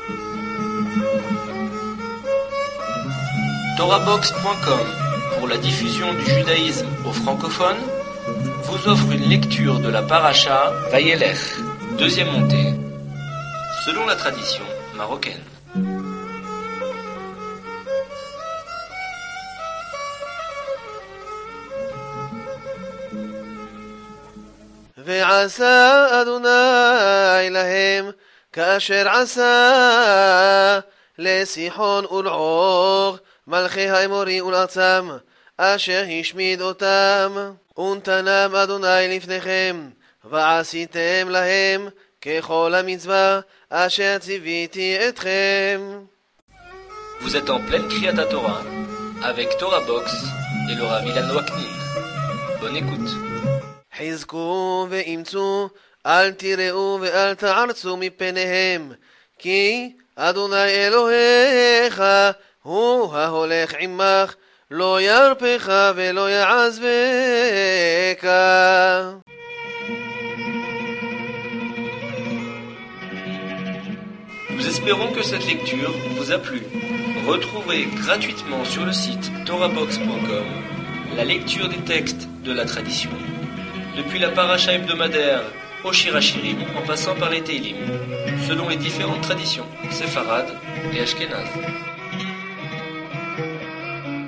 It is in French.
TorahBox.com, pour la diffusion du judaïsme aux francophones, vous offre une lecture de la paracha Vayelech, deuxième montée, selon la tradition marocaine. ועשה אדוני להם כאשר עשה לסיחון ולעוג מלכי האמורי ולארצם אשר השמיד אותם ונתנם אדוני לפניכם ועשיתם להם ככל המצווה אשר ציוויתי אתכם. Vous êtes en pleine Kriyat Torah avec Torah Box et le Rav Ilan Waknin. Bonne écoute. חזקו ואמצו, אל תיראו ואל תערצו מפניהם, כי אדוני אלוהיך הוא ההולך עמך, לא ירפך ולא יעזבך. Nous espérons que cette lecture vous a plu. Retrouvez gratuitement sur le site torahbox.com la lecture des textes de la tradition, depuis la paracha hebdomadaire au Shirachirim en passant par les Teilim, selon les différentes traditions séfarades et ashkénazes.